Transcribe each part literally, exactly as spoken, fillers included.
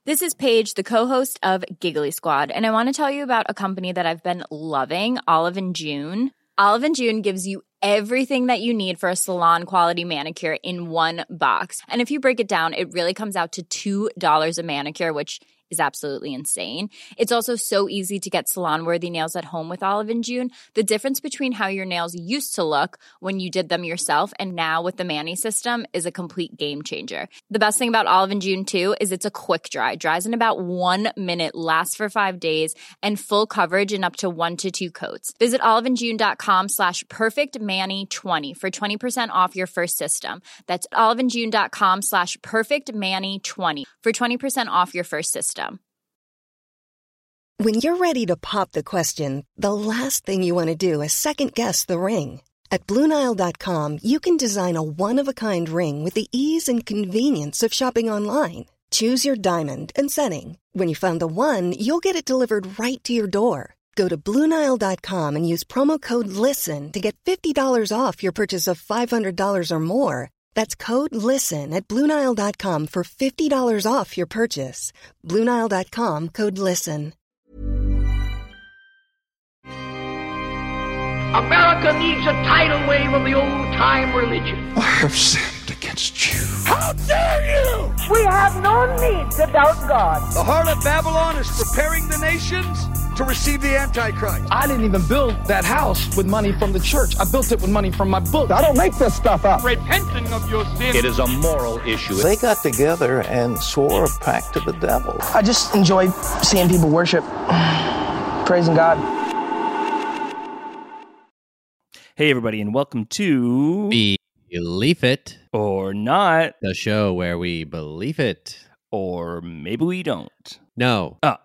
This is Paige, the co-host of Giggly Squad, and I want to tell you about a company that I've been loving, Olive and June. Olive and June gives you everything that you need for a salon-quality manicure in one box. And if you break it down, it really comes out to two dollars a manicure, which is absolutely insane. It's also so easy to get salon-worthy nails at home with Olive and June. The difference between how your nails used to look when you did them yourself and now with the Mani system is a complete game changer. The best thing about Olive and June, too, is it's a quick dry. Dries in about one minute, lasts for five days, and full coverage in up to one to two coats. Visit oliveandjune.com slash perfectmani20 for twenty percent off your first system. That's oliveandjune.com slash perfectmani20 for twenty percent off your first system. When you're ready to pop the question, the last thing you want to do is second-guess the ring. At Blue Nile dot com, you can design a one-of-a-kind ring with the ease and convenience of shopping online. Choose your diamond and setting. When you find the one, you'll get it delivered right to your door. Go to Blue Nile dot com and use promo code LISTEN to get fifty dollars off your purchase of five hundred dollars or more. That's code LISTEN at Blue Nile dot com for fifty dollars off your purchase. Blue Nile dot com, code LISTEN. America needs a tidal wave of the old-time religion. I have sinned against you. How dare you! We have no need to doubt God. The harlot Babylon is preparing the nations to receive the Antichrist. I didn't even build that house with money from the church. I built it with money from my book. I don't make this stuff up. Repenting of your sin. It is a moral issue. They got together and swore a pact to the devil. I just enjoy seeing people worship, praising God. Hey, everybody, and welcome to Believe It or Not, the show where we believe it. Or maybe we don't. No. Oh.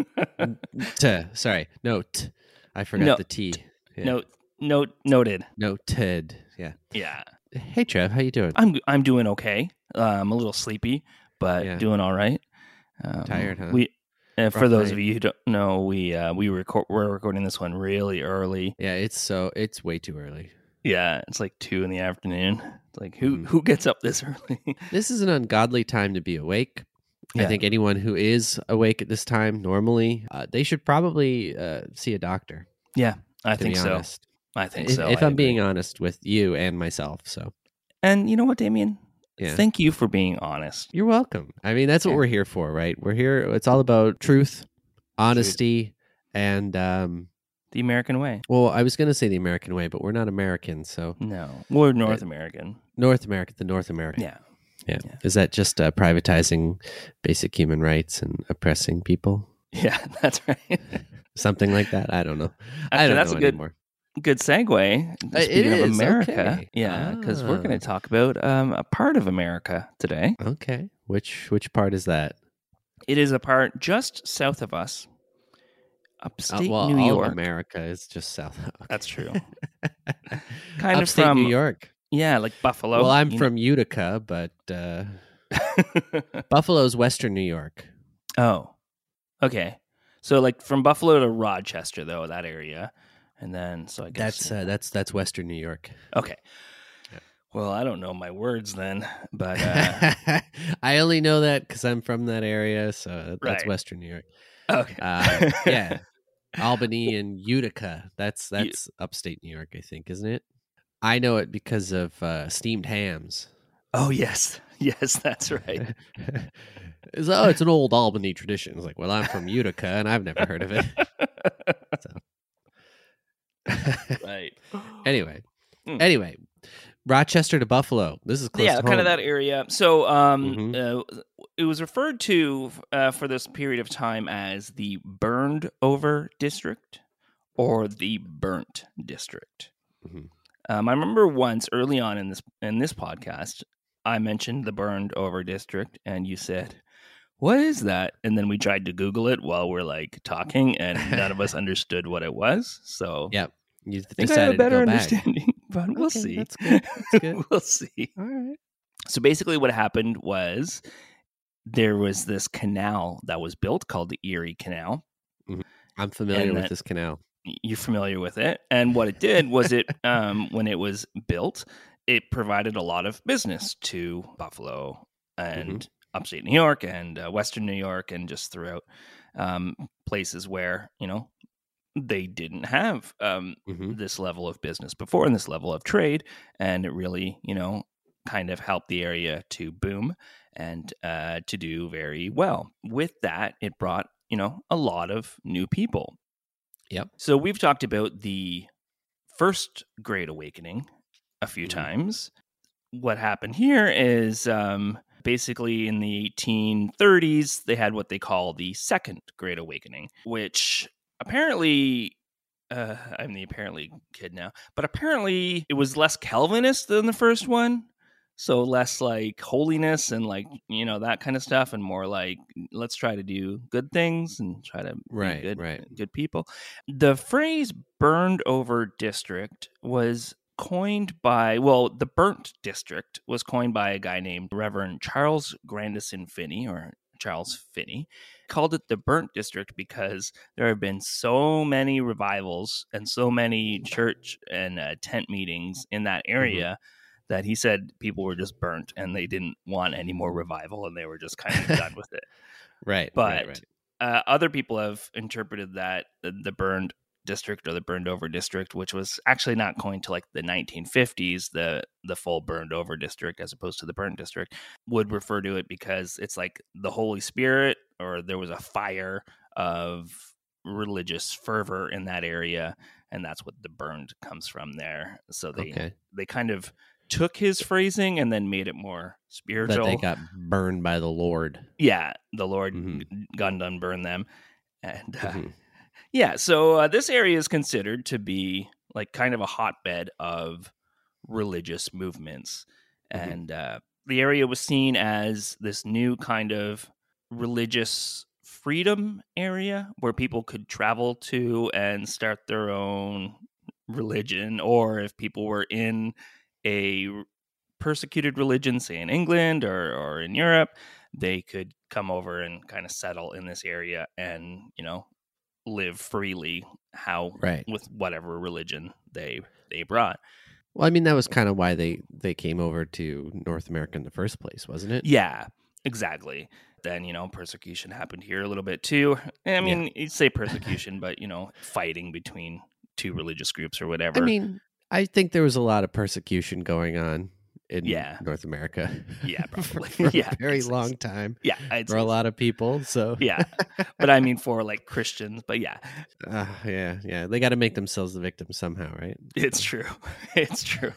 T, sorry. Note. I forgot no, the T. Yeah. Note. Note. Noted. Noted. Yeah. Yeah. Hey, Trev, how you doing? I'm I'm doing okay. Uh, I'm a little sleepy, but yeah. doing all right. Um, Tired, huh? We. Uh, for those night. of you who don't know, we uh, we record we're recording this one really early. Yeah, it's so it's way too early. Yeah, it's like two in the afternoon. It's like who Mm. who gets up this early? This is an ungodly time to be awake. Yeah. I think anyone who is awake at this time normally, uh, they should probably uh, see a doctor. Yeah, I to think be so. honest. I think if, so. If I I'm agree. being honest with you and myself, so. And you know what, Damien? Yeah. Thank you for being honest. You're welcome. I mean, that's what Yeah. we're here for, right? We're here. It's all about truth, honesty, and um, The American way. well, I was going to say the American way, but we're not American, so No, we're North Uh, American. North America, the North America. Yeah. yeah. yeah. Is that just uh, privatizing basic human rights and oppressing people? Yeah, that's right. Something like that. I don't know. I Actually, don't that's know a good anymore. good segue. Uh, it Speaking of is, America, okay. yeah, because we're Ah. going to talk about um, a part of America today. Okay, which which part is that? It is a part just south of us, upstate Uh, well, New all York. of America is just south. Okay. That's true. Kind of Upstate from New York. Yeah, like Buffalo. Well, I'm you from Utica, but uh, Buffalo's Western New York. Oh, okay. So like from Buffalo to Rochester, though, that area, and then so I guess That's uh, that's that's Western New York. okay. Well, I don't know my words then, but uh, I only know that because I'm from that area, so that's Right. Western New York. okay. Uh, yeah, Albany and Utica. That's that's upstate New York, I think, isn't it? I know it because of uh, steamed hams. Oh yes, yes, that's right. It's, oh, it's an old Albany tradition. It's like, well, I'm from Utica, and I've never heard of it. So. Right. Anyway, Mm. anyway, Rochester to Buffalo. This is close Yeah, to kind of home. that area. So, um, Mhm. uh, it was referred to uh, for this period of time as the burned over district or the burnt district. Mhm. Um, I remember once early on in this in this podcast, I mentioned the burned over district, and you said, "What is that?" And then we tried to Google it while we're like talking, and none of us understood what it was. So, Yep. You I think I have decided a better to go back. understanding, but we'll Okay, see. That's good. That's good. We'll see. All right. So basically, what happened was there was this canal that was built called the Erie Canal. I'm familiar And with that- this canal. You're familiar with it, and what it did was it, um, when it was built, it provided a lot of business to Buffalo and upstate New York and uh, Western New York and just throughout um, places where, you know, they didn't have um, Mm-hmm. this level of business before and this level of trade. And it really, you know, kind of helped the area to boom and uh, to do very well. With that, it brought, you know, a lot of new people. Yep. So we've talked about the first Great Awakening a few Mm-hmm. times. What happened here is um, basically in the eighteen thirties, they had what they call the Second Great Awakening, which apparently, uh, I'm the apparently kid now, but apparently it was less Calvinist than the first one. So less like holiness and like, you know, that kind of stuff, and more like, let's try to do good things and try to be Right, good, right. good people. The phrase burned over district was coined by, well, the burnt district was coined by a guy named Reverend Charles Grandison Finney, or Charles Finney. Called it the burnt district because there have been so many revivals and so many church and uh, tent meetings in that area mm-hmm. that he said people were just burnt and they didn't want any more revival and they were just kind of done with it. Right. But right, right. Uh, other people have interpreted that the, the burned district or the burned over district, which was actually not coined to like the nineteen fifties, the the full burned over district as opposed to the burnt district, would refer to it because it's like the Holy Spirit, or there was a fire of religious fervor in that area, and that's what the burned comes from there. So they Okay. they kind of took his phrasing and then made it more spiritual. That they got burned by the Lord. Yeah, the Lord mm-hmm. gunned unburn them. And uh, mm-hmm. yeah, so uh, this area is considered to be like kind of a hotbed of religious movements. Mm-hmm. And uh, the area was seen as this new kind of religious freedom area where people could travel to and start their own religion, or if people were in a persecuted religion, say in England or, or in Europe, they could come over and kind of settle in this area and, you know, live freely how right. with whatever religion they they brought. Well, I mean, that was kind of why they, they came over to North America in the first place, wasn't it? Yeah, exactly. Then, you know, persecution happened here a little bit too. I mean, yeah. You'd say persecution, but, you know, fighting between two religious groups or whatever. I mean, I think there was a lot of persecution going on in yeah. North America. Yeah, probably. for yeah, a very long time. Yeah, I'd for a lot of people. So yeah, but I mean for like Christians. But yeah, uh, yeah, yeah, they got to make themselves the victim somehow, right? It's true. It's true.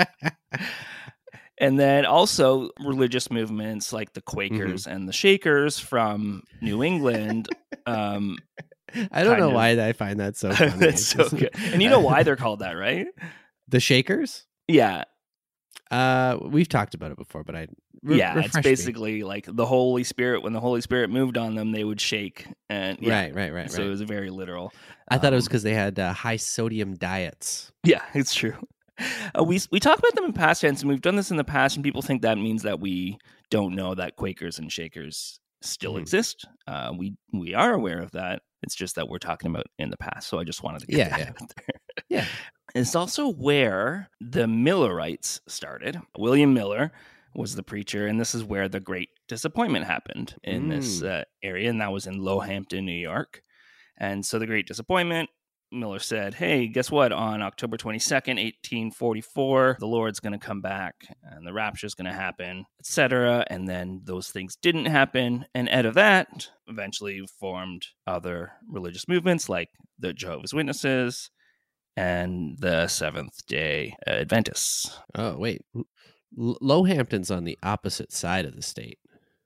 And then also religious movements like the Quakers mm-hmm. and the Shakers from New England. Um, I don't know of, why I find that so funny. That's so good. And you know why they're called that, right? The Shakers? Yeah. Uh, we've talked about it before, but I re- yeah, it's basically me. like the Holy Spirit. When the Holy Spirit moved on them, they would shake, and yeah. right, right, right. So right. it was very literal. I um, thought it was because they had uh, high sodium diets. Yeah, it's true. Uh, we we talk about them in past tense, and we've done this in the past, and people think that means that we don't know that Quakers and Shakers still mm-hmm. exist. Uh, we we are aware of that. It's just that we're talking about in the past. So I just wanted to get yeah, that yeah. out there. Yeah. It's also where the Millerites started. William Miller was the preacher, and this is where the Great Disappointment happened in mm. this uh, area, and that was in Lowhampton, New York. And so the Great Disappointment, Miller said, hey, guess what? On October twenty-second, eighteen forty-four, the Lord's going to come back, and the rapture is going to happen, et cetera. And then those things didn't happen, and out of that, eventually formed other religious movements like the Jehovah's Witnesses, and the Seventh-day Adventists. Oh, wait. L- Lowhampton's on the opposite side of the state.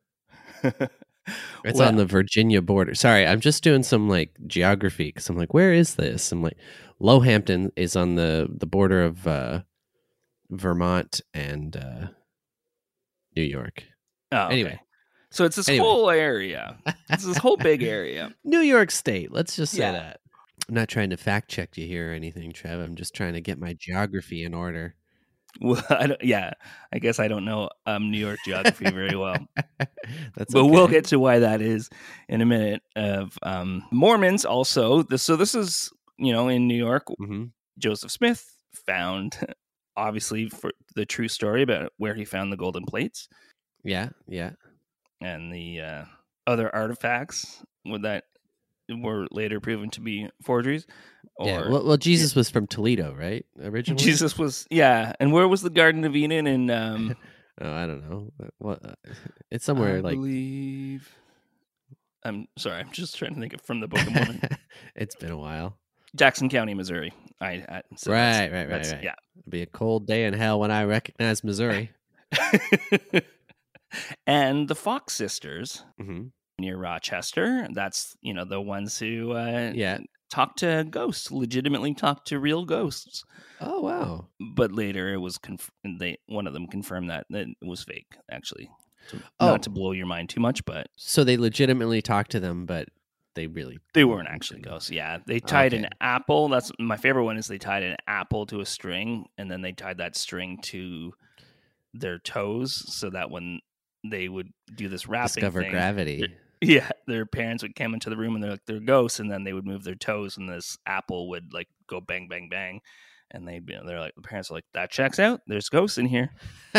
It's well, on the Virginia border. Sorry, I'm just doing some like geography because I'm like, where is this? I'm like, Lowhampton is on the, the border of uh, Vermont and uh, New York. Oh, okay. Anyway. So it's this anyway. whole area. It's this whole big area. New York State. Let's just say yeah. that. I'm not trying to fact check you here or anything, Trev. I'm just trying to get my geography in order. Well, I don't, yeah, I guess I don't know um, New York geography very well. That's but okay. We'll get to why that is in a minute. Of um, Mormons also. This, so this is, you know, in New York, mm-hmm. Joseph Smith found, obviously, for the true story about where he found the golden plates. Yeah, yeah. and the uh, other artifacts would that were later proven to be forgeries. Or, yeah. Well, well Jesus yeah. was from Toledo, right? Originally, Jesus was yeah. And where was the Garden of Eden? In um, oh, I don't know. What? It's somewhere I like. Believe... I'm sorry. I'm just trying to think of from the Book of Mormon. It's been a while. Jackson County, Missouri. I, I so right, right, right, right. Yeah, it'll be a cold day in hell when I recognize Missouri. And the Fox sisters mm-hmm. near Rochester. That's you know the ones who uh, yeah talk to ghosts, legitimately talk to real ghosts. Oh wow! But later it was conf- they one of them confirmed that that it was fake. Actually, so oh. not to blow your mind too much, but so they legitimately talked to them, but. They really they weren't actually ghosts. Yeah, they tied okay. an apple. That's my favorite one. Is they tied an apple to a string, and then they tied that string to their toes, so that when they would do this rapping, discover thing, gravity. Yeah, their parents would come into the room and they're like they're ghosts, and then they would move their toes, and this apple would like go bang, bang, bang, and they you know, they're like the parents are like that checks out. There's ghosts in here.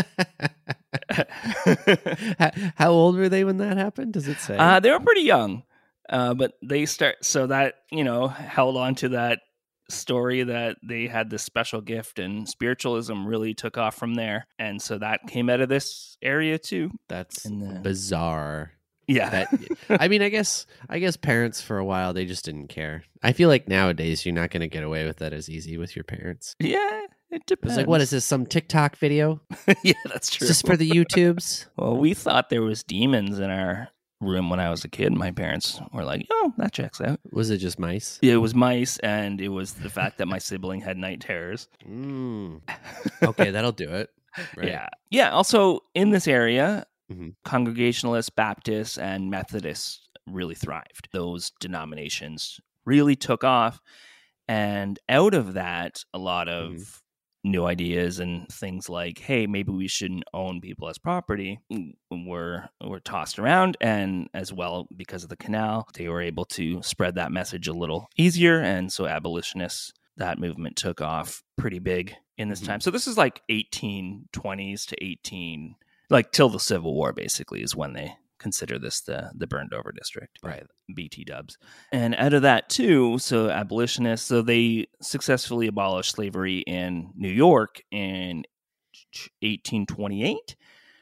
How old were they when that happened? Does it say? Uh, they were pretty young. Uh, but they start, so that, you know, held on to that story that they had this special gift, and spiritualism really took off from there. And so that came out of this area too. That's the... bizarre. Yeah. That, I mean, I guess, I guess parents for a while, they just didn't care. I feel like nowadays you're not going to get away with that as easy with your parents. Yeah, it depends. It's like, what is this, some TikTok video? Yeah, that's true. Is this for the YouTubes? Well, we thought there was demons in our room when I was a kid. My parents were like, oh, that checks out. Was it just mice? Yeah, it was mice, and it was the fact that my sibling had night terrors. Mm. Okay, that'll do it. Right. Yeah. Yeah, also in this area, mm-hmm. Congregationalists, Baptists, and Methodists really thrived. Those denominations really took off, and out of that, a lot of mm-hmm. new ideas and things like, hey, maybe we shouldn't own people as property were were tossed around. And as well, because of the canal, they were able to spread that message a little easier. And so abolitionists, that movement took off pretty big in this mm-hmm. time. So this is like eighteen twenties to eighteen, like till the Civil War, basically, is when they consider this the the burned over district by right. B T dubs. And out of that too, so abolitionists, so they successfully abolished slavery in New York in eighteen twenty-eight,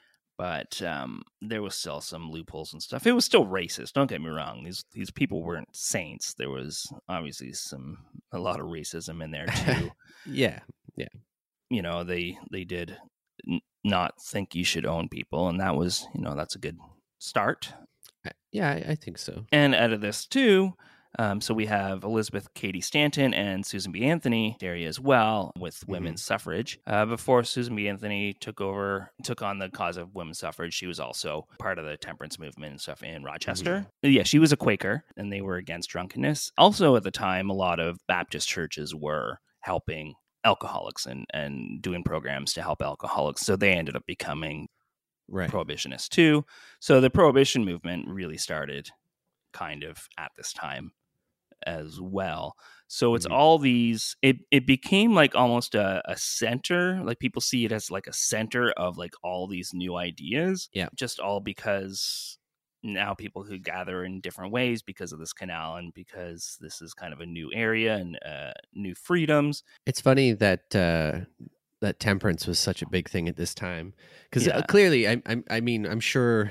but um, there was still some loopholes and stuff. It was still racist, don't get me wrong. These these people weren't saints. There was obviously some a lot of racism in there too. yeah, yeah. You know, they they did n- not think you should own people, and that was, you know, that's a good start. Yeah, I, I think so. And out of this too, um, so we have Elizabeth Cady Stanton and Susan B. Anthony area as well with women's mm-hmm. suffrage. Uh, before Susan B. Anthony took over, took on the cause of women's suffrage, she was also part of the temperance movement and stuff in Rochester. Mm-hmm. Yeah, she was a Quaker, and they were against drunkenness. Also at the time, a lot of Baptist churches were helping alcoholics and, and doing programs to help alcoholics. So they ended up becoming right. prohibitionists too. So the prohibition movement really started kind of at this time as well. So it's mm-hmm. all these, it, it became like almost a, a center, like people see it as like a center of like all these new ideas. Yeah. Just all because now people could gather in different ways because of this canal and because this is kind of a new area and uh, new freedoms. It's funny that, uh, that temperance was such a big thing at this time because yeah. uh, clearly, I, I, I mean, I'm sure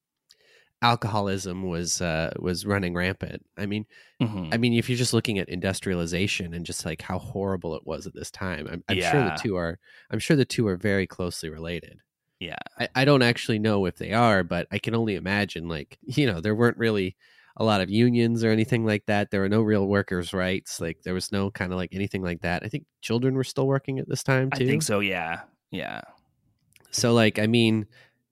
alcoholism was uh, was running rampant. I mean, mm-hmm. I mean, if you're just looking at industrialization and just like how horrible it was at this time, I'm, I'm yeah. sure the two are. I'm sure the two are very closely related. Yeah, I, I don't actually know if they are, but I can only imagine. Like, you know, there weren't really a lot of unions or anything like that. There were no real workers' rights. Like, there was no kind of like anything like that. I think children were still working at this time too. I think so. Yeah, yeah. So, like, I mean,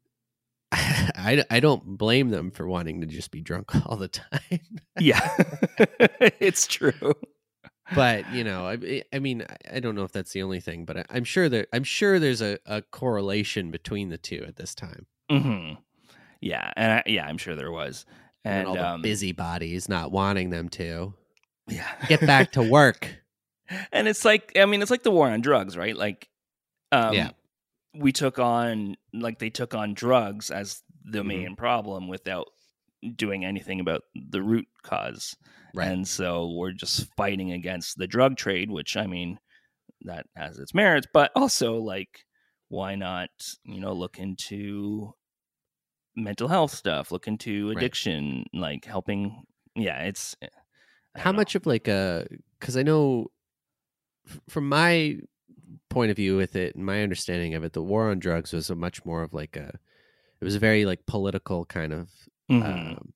I, I don't blame them for wanting to just be drunk all the time. Yeah, it's true. But, you know, I, I mean, I don't know if that's the only thing, but I, I'm sure there, I'm sure there's a, a correlation between the two at this time. Mm-hmm. Yeah, and I, yeah, I'm sure there was. And, and all the um, busybodies not wanting them to. Yeah, get back to work. And it's like, I mean, it's like the war on drugs, right? Like, um, yeah. we took on, like, they took on drugs as the mm-hmm. main problem without doing anything about the root cause. Right. And so we're just fighting against the drug trade, which, I mean, that has its merits, but also, like, why not, you know, look into mental health stuff, look into addiction, right. like helping. Yeah, it's. How much of like a, because I know from my point of view with it and my understanding of it, the war on drugs was a much more of like a, it was a very like political kind of mm-hmm. um,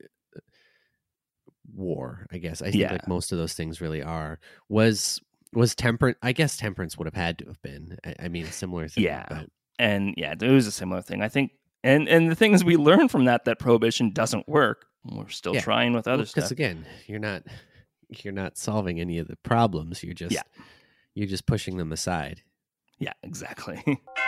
war, I guess. I think yeah. like most of those things really are. Was was temperance? I guess temperance would have had to have been. I, I mean, a similar thing. Yeah, but... and yeah, it was a similar thing. I think, and and the thing is, we learn from that that prohibition doesn't work. We're still yeah. trying with other well, stuff. Because again, you're not you're not solving any of the problems. You're just yeah. you're just pushing them aside. Yeah, exactly.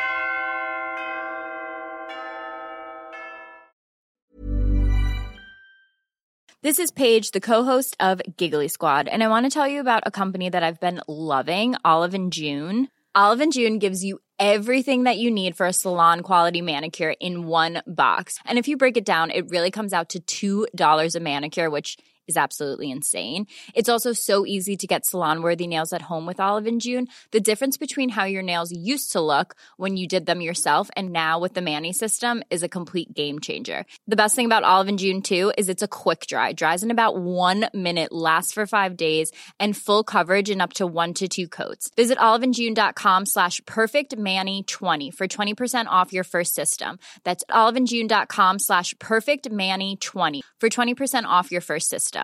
This is Paige, the co-host of Giggly Squad, and I want to tell you about a company that I've been loving, Olive and June. Olive and June gives you everything that you need for a salon-quality manicure in one box. And if you break it down, it really comes out to two dollars a manicure, which is absolutely insane. It's also so easy to get salon-worthy nails at home with Olive and June. The difference between how your nails used to look when you did them yourself and now with the Mani system is a complete game changer. The best thing about Olive and June, too, is it's a quick dry. Dries in about one minute, lasts for five days, and full coverage in up to one to two coats. Visit oliveandjune.com slash perfectmani20 for twenty percent off your first system. That's oliveandjune.com slash perfectmani20 for twenty percent off your first system.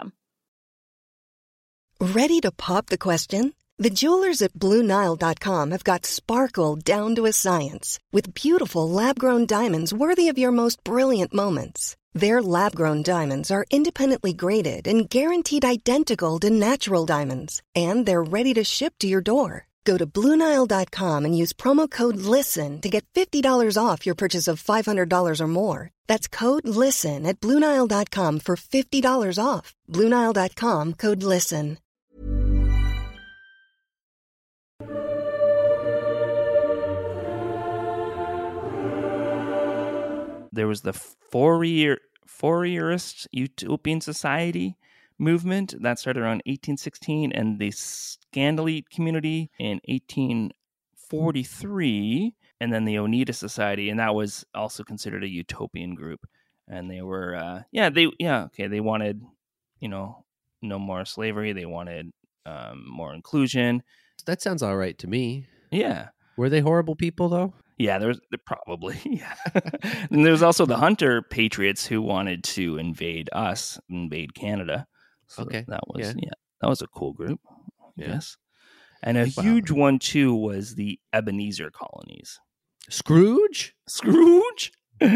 Ready to pop the question? The jewelers at Blue Nile dot com have got sparkle down to a science with beautiful lab-grown diamonds worthy of your most brilliant moments. Their lab-grown diamonds are independently graded and guaranteed identical to natural diamonds, and they're ready to ship to your door. Go to Blue Nile dot com and use promo code LISTEN to get fifty dollars off your purchase of five hundred dollars or more. That's code LISTEN at Blue Nile dot com for fifty dollars off. Blue Nile dot com, code LISTEN. There was the Fourier, Fourierist Utopian Society movement that started around eighteen sixteen, and the Scandalite community in eighteen forty-three, and then the Oneida Society, and that was also considered a utopian group. And they were, uh, yeah, they, yeah, okay, they wanted, you know, no more slavery. They wanted um, more inclusion. That sounds all right to me. Yeah. Were they horrible people though? Yeah, there's probably. Yeah. And there was also the Hunter Patriots who wanted to invade us, invade Canada. So okay. That was, yeah. yeah, that was a cool group. Yeah. Yes. And a wow. huge one too was the Ebenezer colonies. Scrooge? Scrooge?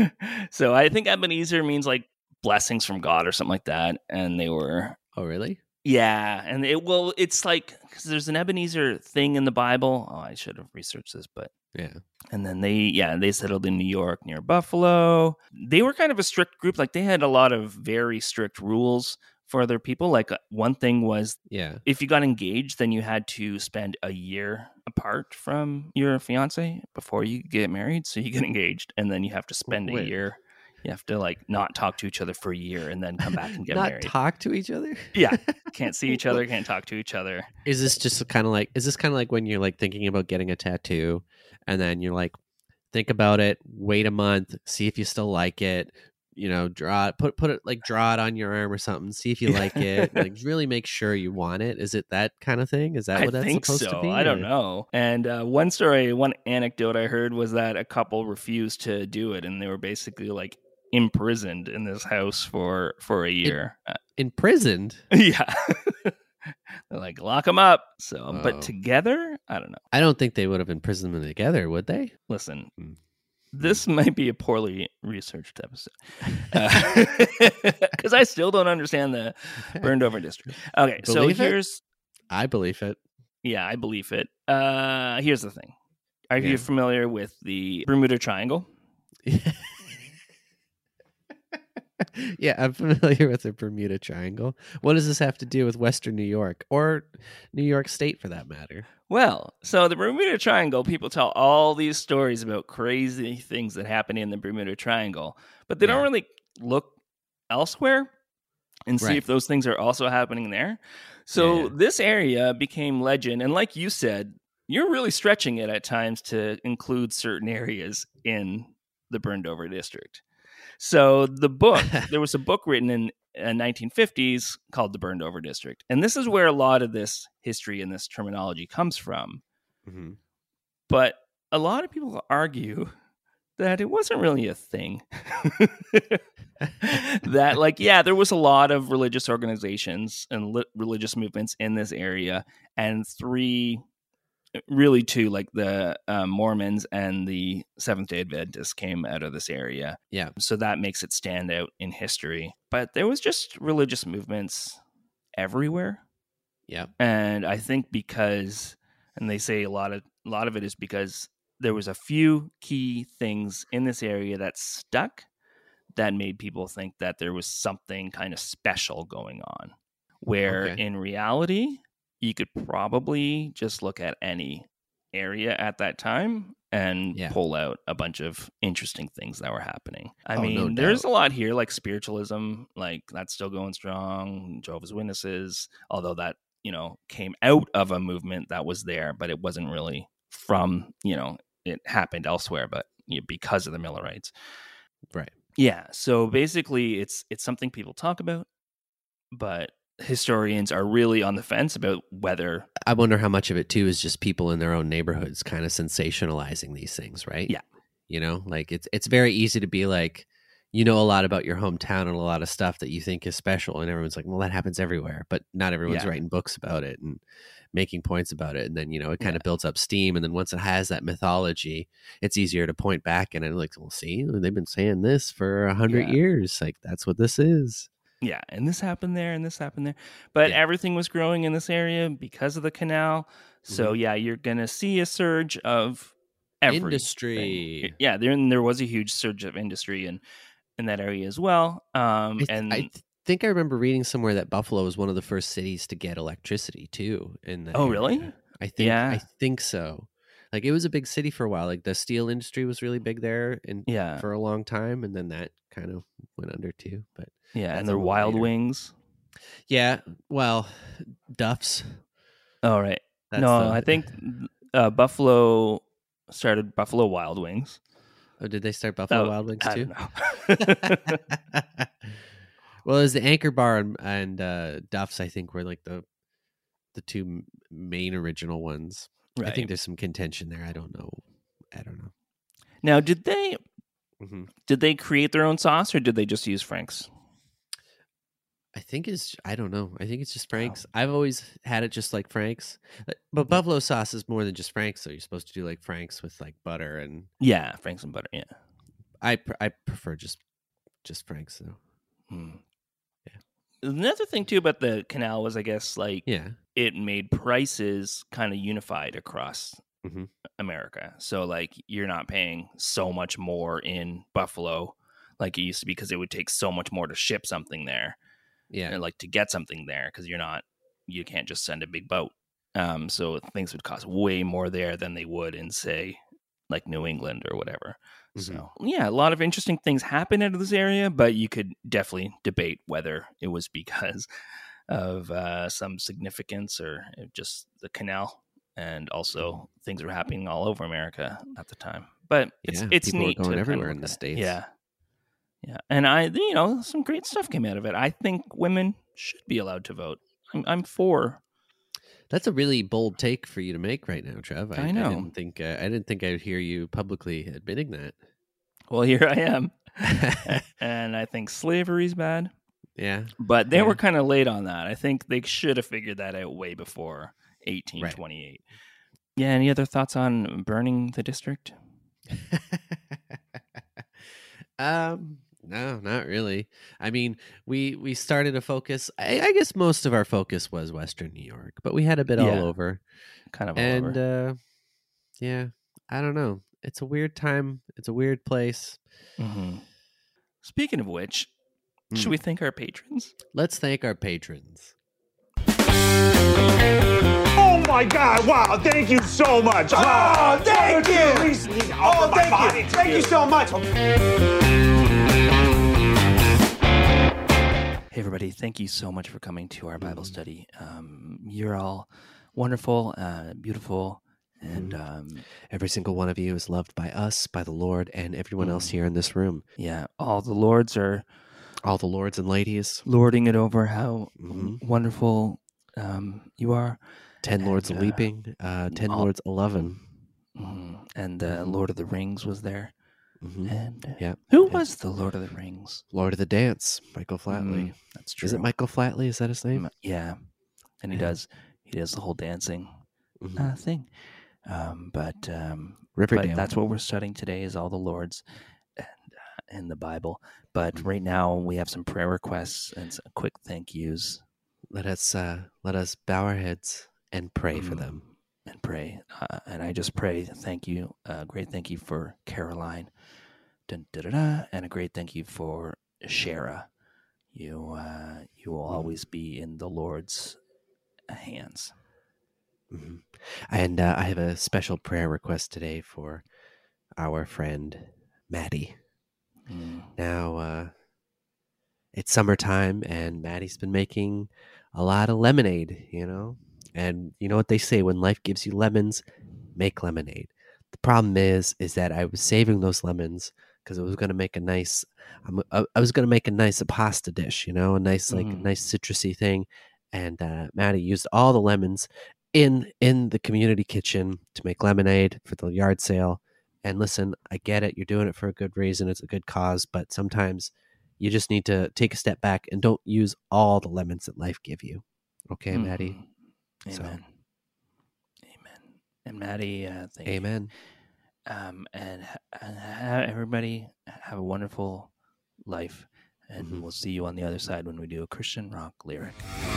So I think Ebenezer means like blessings from God or something like that. And they were. Oh, really? Yeah. And it, well, it's like, because there's an Ebenezer thing in the Bible. Oh, I should have researched this, but. Yeah. And then they, yeah, they settled in New York near Buffalo. They were kind of a strict group. Like they had a lot of very strict rules for other people. Like one thing was, yeah, if you got engaged, then you had to spend a year apart from your fiance before you get married. So you get engaged, and then you have to spend Wait. a year. You have to like not talk to each other for a year, and then come back and get not married. Talk to each other? Yeah, can't see each other, can't talk to each other. Is this just kind of like? Is this kind of like when you're like thinking about getting a tattoo, and then you're like, think about it, wait a month, see if you still like it. You know, draw it, put put it like draw it on your arm or something. See if you like it. Like really make sure you want it. Is it that kind of thing? Is that what I that's think supposed so. to be? I don't or? know. And uh, one story, one anecdote I heard was that a couple refused to do it, and they were basically like imprisoned in this house for for a year. In, imprisoned? Yeah. They're like, lock them up. So, oh. But together, I don't know. I don't think they would have imprisoned them together, would they? Listen. Hmm. This might be a poorly researched episode because uh, I still don't understand the burned over district. Okay, believe so here's. It? I believe it. Yeah, I believe it. Uh, here's the thing. Are yeah. you familiar with the Bermuda Triangle? Yeah, I'm familiar with the Bermuda Triangle. What does this have to do with Western New York or New York State for that matter? Well, so the Bermuda Triangle, people tell all these stories about crazy things that happen in the Bermuda Triangle. but they Yeah. don't really look elsewhere and see Right. if those things are also happening there. So Yeah. this area became legend. And like you said, you're really stretching it at times to include certain areas in the burned over district. So the book, there was a book written in uh, nineteen fifties called The Burned Over District. And this is where a lot of this history and this terminology comes from. Mm-hmm. But a lot of people argue that it wasn't really a thing. That, like, yeah, there was a lot of religious organizations and li- religious movements in this area, and three, really two, like the um, Mormons and the Seventh-day Adventists came out of this area. Yeah. So that makes it stand out in history. But there was just religious movements everywhere. Yeah. And I think because, and they say a lot of a lot of it is because there was a few key things in this area that stuck that made people think that there was something kind of special going on. Where Okay. in reality, you could probably just look at any area at that time and Yeah. pull out a bunch of interesting things that were happening. I Oh, mean, no there's doubt. a lot here, like spiritualism, like that's still going strong. Jehovah's Witnesses, although that, you know, came out of a movement that was there, but it wasn't really from, you know, it happened elsewhere, but you know, because of the Millerites. Right. Yeah. So basically, it's it's something people talk about, but historians are really on the fence about whether. I wonder how much of it too is just people in their own neighborhoods kind of sensationalizing these things, right? Yeah. You know, like it's it's very easy to be like, you know, a lot about your hometown and a lot of stuff that you think is special, and everyone's like, well, that happens everywhere, but not everyone's Yeah. writing books about it and making points about it, and then you know it kind Yeah. of builds up steam, and then once it has that mythology, it's easier to point back and I'm like, well, see, they've been saying this for a hundred Yeah. years, like that's what this is. Yeah, and this happened there, and this happened there, but Yeah. everything was growing in this area because of the canal. So Mhm. yeah, you're gonna see a surge of everything. Industry. Yeah, there there was a huge surge of industry in in that area as well. Um, I, th- and I th- think I remember reading somewhere that Buffalo was one of the first cities to get electricity too. In that Oh, really? area. I think. Yeah. I think so. Like it was a big city for a while. Like the steel industry was really big there, and yeah, for a long time, and then that kind of went under too. But yeah, that's and a the little Wild later. Wings. yeah, well, Duff's. Oh, right. That's no, the- I think uh, Buffalo started Buffalo Wild Wings. Oh, did they start Buffalo Oh, Wild Wings I too? don't know. Well, as the Anchor Bar and, and uh, Duff's, I think were like the the two m- main original ones. I Right. think there's some contention there. I don't know. I don't know. Now, did they hmm did they create their own sauce, or did they just use Frank's? I think it's I don't know. I think it's Oh. just Frank's. I've always had it just like Frank's, Like- but buffalo sauce is more than just Frank's. So you're supposed to do like Frank's with like butter, and Yeah, Frank's and butter. Yeah. I pr- I prefer just just Frank's though. Hmm. Another thing too about the canal was, I guess, like Yeah. it made prices kind of unified across Mhm. America. So like you're not paying so much more in Buffalo like it used to be, because it would take so much more to ship something there. Yeah. And like to get something there, because you're not, you can't just send a big boat. Um, so things would cost way more there than they would in, say, like New England or whatever. So yeah, a lot of interesting things happen out of this area, but you could definitely debate whether it was because of uh, some significance or just the canal, and also things were happening all over America at the time. But it's Yeah, it's people were neat going to kind of everywhere in look the at it. States. Yeah. Yeah, and I, you know, some great stuff came out of it. I think women should be allowed to vote. I'm, I'm for. That's a really bold take for you to make right now, Trev. I, I know. I didn't think uh, I didn't think I'd hear you publicly admitting that. Well, here I am, and I think slavery's bad. Yeah, But they Yeah. were kind of late on that. I think they should have figured that out way before eighteen twenty-eight. Yeah. Any other thoughts on burning the district? um, no, not really. I mean, we we started a focus. I, I guess most of our focus was Western New York, but we had a bit Yeah. all over. Kind of all And over. uh, yeah, I don't know. It's a weird time. It's a weird place. Mhm. Speaking of which, should Hmm. we thank our patrons? Let's thank our patrons. Oh my God! Wow! Thank you so much. Wow. Oh, thank you. At least need to offer Oh, my thank body you. to Thank you so much. Hey, everybody. Thank you so much for coming to our Bible study. Um, you're all wonderful, uh, beautiful, and um, every single one of you is loved by us, by the Lord, and everyone else here in this room. Yeah, all the lords are... All the lords and ladies. Lording it over how Mhm. wonderful um, you are. Ten And, lords uh, weeping, uh, ten all- lords eleven. Mhm. And uh, Mhm. Lord of the Rings was there. Mhm. And uh, Yeah. who yeah. was the Lord of the Rings? Lord of the Dance, Michael Flatley. Mm, that's true. Is it Michael Flatley? Is that his name? Mm, Yeah, and he Yeah. does he does the whole dancing Mhm. uh, thing. Um, but um, Riverdale. but that's what we're studying today is all the Lords and uh, in the Bible. But right now we have some prayer requests and some quick thank yous. Let us uh, let us bow our heads and pray for Mm. them. And pray. Uh, and I just pray, thank you, a great thank you for Caroline, dun, da, da, da, and a great thank you for Shara. You, uh, you will always be in the Lord's hands. Mhm. And uh, I have a special prayer request today for our friend Maddie. Mm. Now, uh, it's summertime, and Maddie's been making a lot of lemonade, you know? And you know what they say, when life gives you lemons, make lemonade. The problem is, is that I was saving those lemons because I was going to make a nice, I'm, I, I was going to make a nice pasta dish, you know, a nice, like, Mhm. nice citrusy thing. And uh, Maddie used all the lemons in in the community kitchen to make lemonade for the yard sale. And listen, I get it. You're doing it for a good reason. It's a good cause. But sometimes you just need to take a step back and don't use all the lemons that life give you. Okay, Maddie? Mhm. So- Amen. Amen. And Maddie, uh, thank you. Amen. Um, and ha- and ha- everybody have a wonderful life. And Mhm. we'll see you on the other side when we do a Christian rock lyric.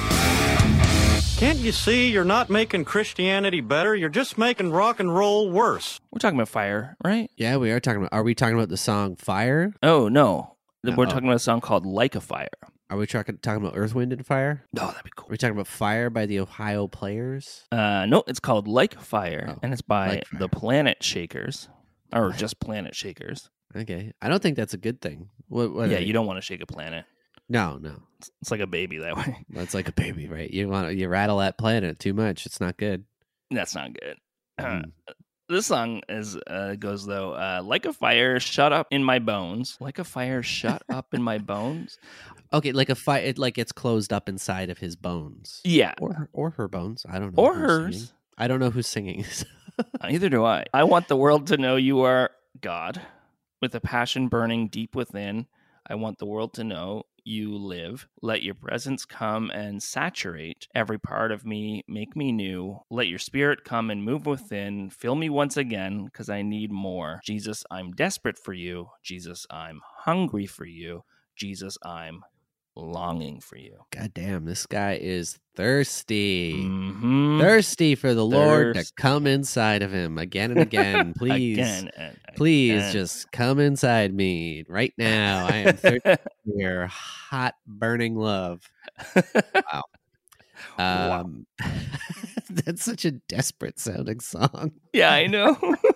Can't you see you're not making Christianity better? You're just making rock and roll worse. We're talking about fire, right? Yeah, we are talking about, are we talking about the song Fire? Oh, no. We're Uh-oh. talking about a song called Like a Fire. Are we talking, talking about Earth, Wind, and Fire? Oh, that'd be Are cool. we talking about Fire by the Ohio Players? Uh, no, it's called Like a Fire, Oh, and it's by Like Fire. the Planet Shakers, or just Planet Shakers. Okay. I don't think that's a good thing. What, what yeah, are they? you don't want to shake a planet. No, no. It's, it's like a baby that way. That's like a baby, right? You want you rattle that planet too much. It's not good. That's not good. Uh, Mhm. this song is uh, goes though, uh, like a fire shut up in my bones. Like a fire shut up in my bones. Okay, like a fight, it, like it's closed up inside of his bones, Yeah, or her, or her bones. I don't know. or who's hers. singing. I don't know who's singing. Neither do I. I want the world to know you are God, with a passion burning deep within. I want the world to know you live. Let your presence come and saturate every part of me. Make me new. Let your spirit come and move within. Fill me once again, because I need more. Jesus, I'm desperate for you. Jesus, I'm hungry for you. Jesus, I'm longing for you. God damn, this guy is thirsty. Mm-hmm. Thirsty for the Lord to Thirsty. come inside of him again and again. Please, Again and please again. just come inside me right now. I am thirsty for your hot, burning love. Wow. Wow. Um, that's such a desperate sounding song. Yeah, I know.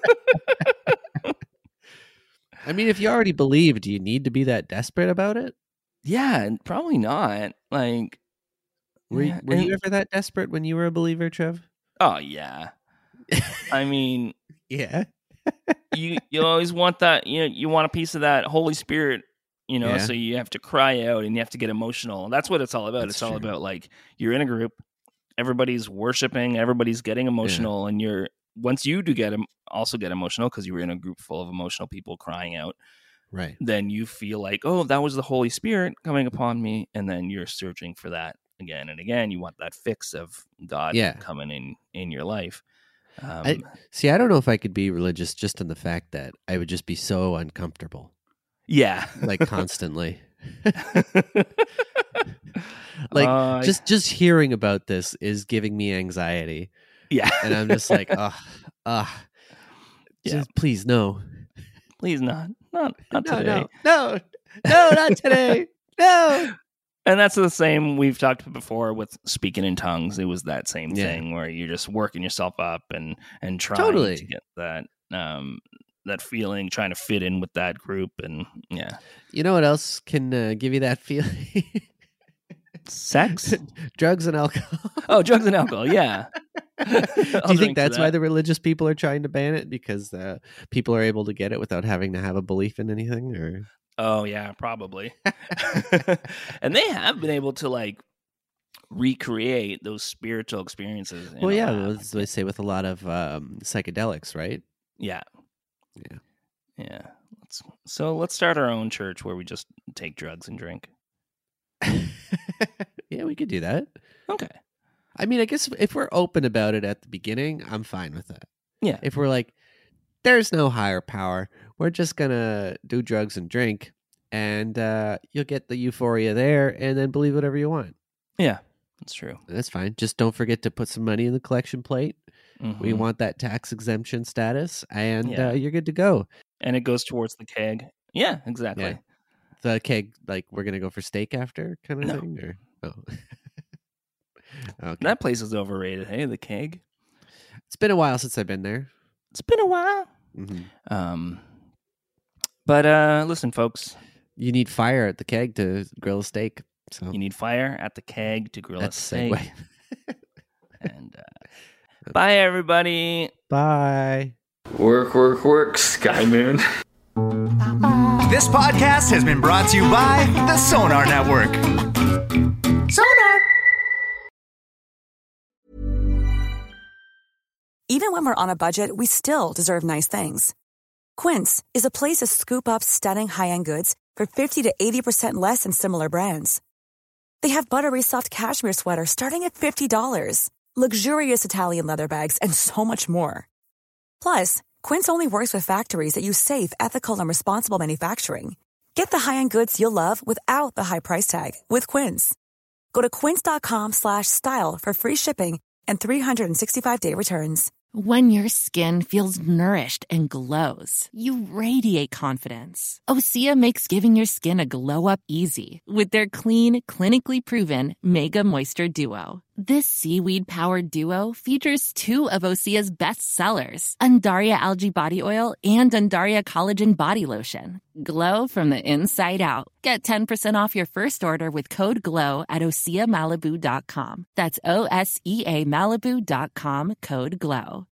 I mean, if you already believe, do you need to be that desperate about it? Yeah, probably not. Like, Were, yeah, were and- you ever that desperate when you were a believer, Trev? oh yeah. I mean, Yeah. you you always want that. You know, you want a piece of that Holy Spirit. You know, Yeah. so you have to cry out and you have to get emotional. That's what it's all about. That's it's all true. about like you're in a group, everybody's worshiping, everybody's getting emotional, and you're once you do get em- also get emotional because you were in a group full of emotional people crying out. Right. Then you feel like, oh, that was the Holy Spirit coming upon me. And then you're searching for that again and again. You want that fix of God Yeah. coming in, in your life. Um, I, see, I don't know if I could be religious just in the fact that I would just be so uncomfortable, yeah. like constantly. Like Uh, just just hearing about this is giving me anxiety, yeah. and I'm just like, ugh, ugh. Yeah. Just please no, Please not. Not, not no, today. no, no, no, not today, no. And that's the same we've talked before with speaking in tongues. It was that same Yeah. thing where you're just working yourself up and and trying Totally. to get that um that feeling, trying to fit in with that group, and yeah. You know what else can uh, give you that feeling? Sex? Drugs and alcohol. Oh, drugs and alcohol. Yeah. Do you think that's that. why the religious people are trying to ban it? Because uh, people are able to get it without having to have a belief in anything? Or oh, yeah, probably. And they have been able to like recreate those spiritual experiences. Well, yeah, as they say with a lot of um, psychedelics, right? Yeah. Yeah. Yeah. Let's, so let's start our own church where we just take drugs and drink. Yeah, we could do that. Okay. I mean, I guess if we're open about it at the beginning, I'm fine with that. Yeah. If we're like, there's no higher power, we're just going to do drugs and drink, and uh, you'll get the euphoria there and then believe whatever you want. Yeah, that's true. That's fine. Just don't forget to put some money in the collection plate. Mm-hmm. We want that tax exemption status, and yeah. uh, you're good to go. And it goes towards the keg. Yeah, exactly. Yeah. The keg, like, we're going to go for steak after kind of no. thing? Or? Oh. Okay. That place is overrated. Hey, the keg. It's been a while since I've been there. It's been a while. Mm-hmm. Um, but uh, listen, folks. You need fire at the keg to grill a steak. So you need fire at the keg to grill That's a steak. Segue. And uh, bye, everybody. Bye. Work, work, work, Sky Moon. This podcast has been brought to you by the Sonar Network. Sonar. Even when we're on a budget, we still deserve nice things. Quince is a place to scoop up stunning high-end goods for fifty to eighty percent less than similar brands. They have buttery soft cashmere sweaters starting at fifty dollars, luxurious Italian leather bags, and so much more. Plus, Quince only works with factories that use safe, ethical, and responsible manufacturing. Get the high-end goods you'll love without the high price tag with Quince. Go to quince.com slash style for free shipping and three sixty-five day returns. When your skin feels nourished and glows, you radiate confidence. Osea makes giving your skin a glow-up easy with their clean, clinically proven Mega Moisture Duo. This seaweed-powered duo features two of Osea's best sellers, Undaria Algae Body Oil and Undaria Collagen Body Lotion. Glow from the inside out. Get ten percent off your first order with code GLOW at osea malibu dot com. That's O S E A Malibu dot com, code GLOW.